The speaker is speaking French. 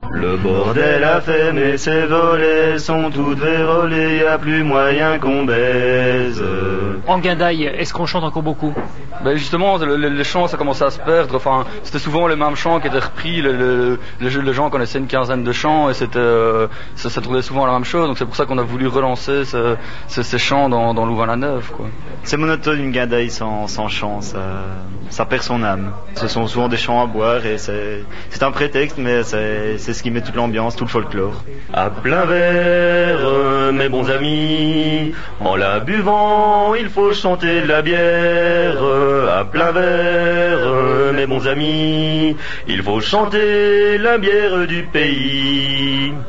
Le bordel a fermé ses volets, sont toutes vérolées, y a plus moyen qu'on baise. En guindaille, est-ce qu'on chante encore beaucoup? Ben justement, les chants, ça commençait à se perdre. Enfin, c'était souvent les mêmes chants qui étaient repris. Les gens connaissaient une quinzaine de chants et ça tournait souvent à la même chose. Donc c'est pour ça qu'on a voulu relancer ces chants dans Louvain-la-Neuve, quoi. C'est monotone une guindaille sans chant, ça perd son âme. Ce sont souvent des chants à boire et c'est un prétexte, mais c'est ce qui met toute l'ambiance, tout le folklore. À plein verre, mes bons amis, en la buvant, il faut chanter de la bière. À plein verre, mes bons amis, il faut chanter la bière du pays.